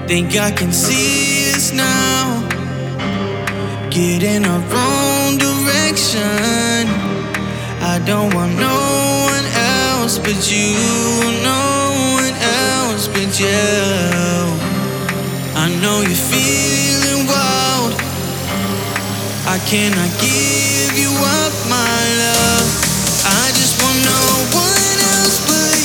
Think I can see us now, get in our own direction. I don't want no one else but you, no one else but you. I know you're feeling wild, I cannot give you up my love. I just want no one else but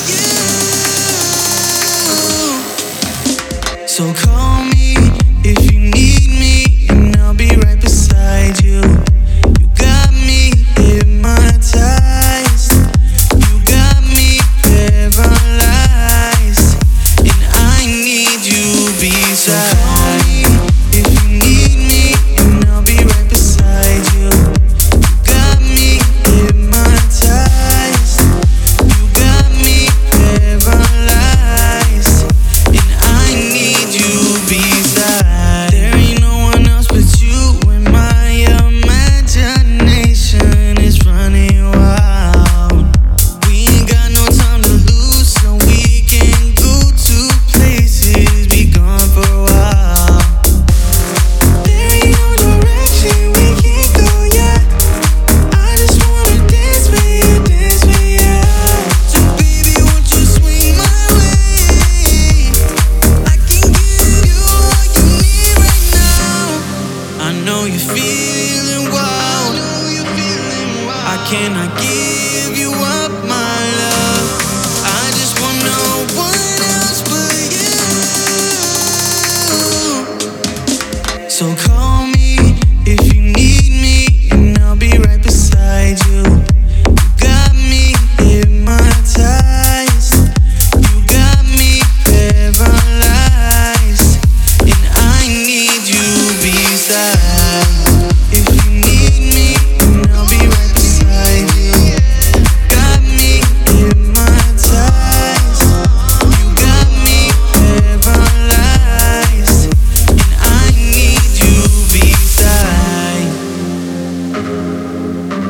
you. So call me if you need me, and I'll be right beside you. You got me hypnotized, you got me paralyzed, and I need you beside. So call me if you need me, and I'll be right beside you. You got me hypnotized, you got me paralyzed, and I need you beside. There ain't no one else but you, and my imagination is running wild. We ain't got no time to lose, so we can go to places be gone for a while. There ain't no direction we can go yet. I just wanna dance with you, dance with you. So baby, won't you swing my way? I can give you all you need right now. I know you're feeling wild, I cannot give you up my love. I just want no one else but you. So call me if you need me, and I'll be right beside you. You got me hypnotized, you got me paralyzed, and I need you beside. If you need me, and I'll be right beside you. Got me hypnotized, you got me paralyzed, and I need you beside.